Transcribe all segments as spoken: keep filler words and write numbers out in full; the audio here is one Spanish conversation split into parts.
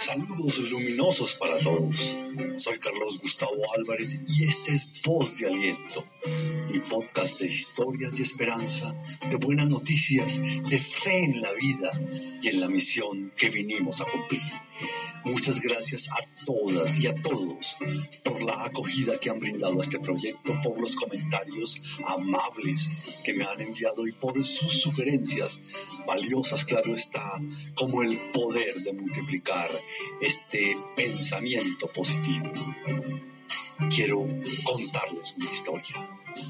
Saludos luminosos para todos. Soy Carlos Gustavo Álvarez y este es Voz de Aliento, mi podcast de historias y esperanza, de buenas noticias, de fe en la vida y en la misión que vinimos a cumplir. Muchas gracias a todas y a todos por la acogida que han brindado a este proyecto, por los comentarios amables que me han enviado y por sus sugerencias valiosas, claro está, como el poder de multiplicar este pensamiento positivo. Quiero contarles una historia.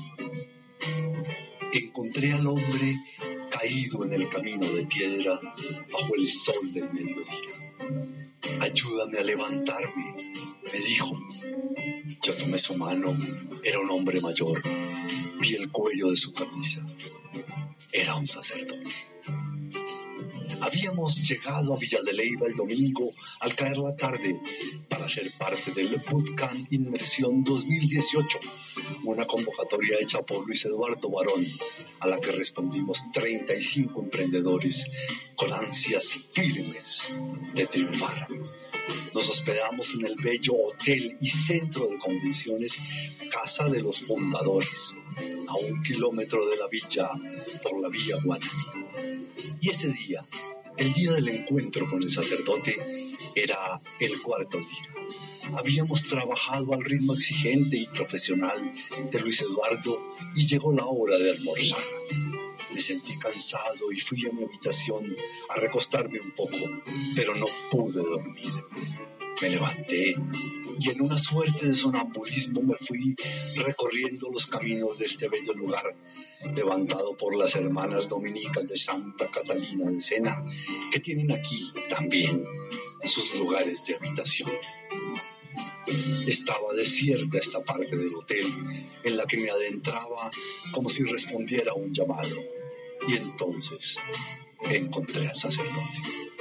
Encontré al hombre caído en el camino de piedra bajo el sol del mediodía. Ayúdame a levantarme, me dijo. Yo tomé su mano, era un hombre mayor, vi el cuello de su camisa, era un sacerdote. Habíamos llegado a Villa de Leyva el domingo al caer la tarde para ser parte del Bootcamp Inmersión dos mil dieciocho, una convocatoria hecha por Luis Eduardo Barón, a la que respondimos treinta y cinco emprendedores con ansias firmes de triunfar. Nos hospedamos en el bello hotel y centro de convenciones Casa de los Fundadores, a un kilómetro de la villa por la vía Guadalupe. Y ese día, el día del encuentro con el sacerdote, era el cuarto día. Habíamos trabajado al ritmo exigente y profesional de Luis Eduardo y llegó la hora de almorzar. Me sentí cansado y fui a mi habitación a recostarme un poco, pero no pude dormir. Me levanté y en una suerte de sonambulismo me fui recorriendo los caminos de este bello lugar, levantado por las hermanas dominicas de Santa Catalina de Sena, que tienen aquí también sus lugares de habitación. Estaba desierta esta parte del hotel en la que me adentraba como si respondiera a un llamado. Y entonces encontré al sacerdote.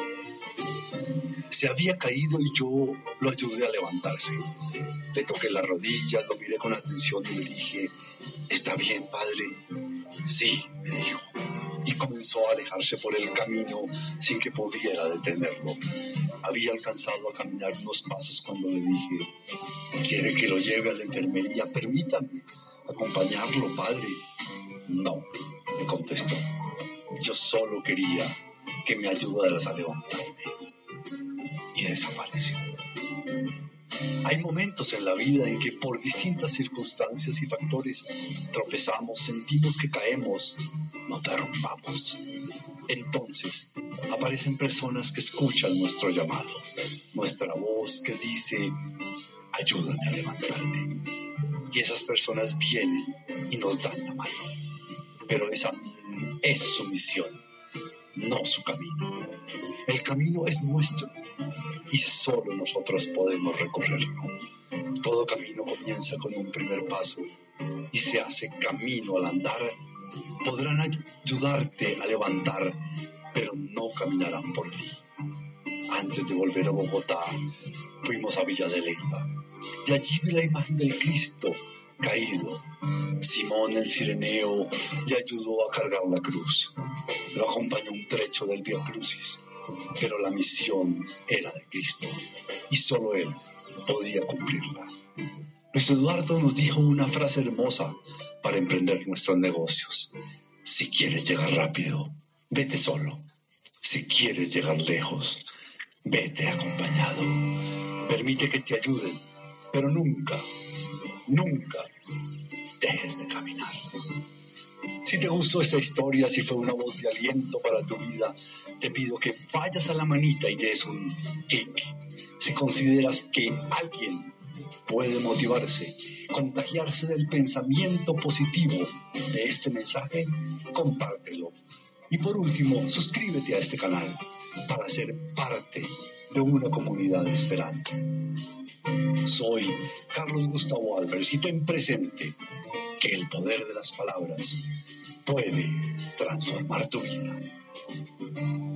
Se había caído y yo lo ayudé a levantarse. Le toqué la rodilla, lo miré con atención y le dije: ¿está bien, padre? Sí, me dijo. Y comenzó a alejarse por el camino sin que pudiera detenerlo. Había alcanzado a caminar unos pasos cuando le dije: ¿quiere que lo lleve a la enfermería? Permítame acompañarlo, padre. No, me contestó. Yo solo quería que me ayudaras a levantarme. Y desapareció. Hay momentos en la vida en que por distintas circunstancias y factores tropezamos, sentimos que caemos, nos derrumbamos. Entonces aparecen personas que escuchan nuestro llamado, nuestra voz que dice: ayúdame a levantarme. Y esas personas vienen y nos dan la mano. Pero esa es su misión, no su camino. El camino es nuestro y solo nosotros podemos recorrerlo. Todo camino comienza con un primer paso y se hace camino al andar. Podrán ayudarte a levantar, pero no caminarán por ti. Antes de volver a Bogotá, fuimos a Villa de Leyva y allí vi la imagen del Cristo caído. Simón el Cireneo le ayudó a cargar la cruz. Lo acompañó un trecho del Vía Crucis, pero la misión era de Cristo y solo Él podía cumplirla. Luis Eduardo nos dijo una frase hermosa para emprender nuestros negocios: si quieres llegar rápido, vete solo. Si quieres llegar lejos, vete acompañado. Permite que te ayuden, pero nunca, nunca dejes de caminar. Si te gustó esta historia, si fue una voz de aliento para tu vida, te pido que vayas a la manita y des un clic. Si consideras que alguien puede motivarse, contagiarse del pensamiento positivo de este mensaje, compártelo. Y por último, suscríbete a este canal para ser parte de una comunidad esperante. Soy Carlos Gustavo Álvarez y ten presente que el poder de las palabras puede transformar tu vida.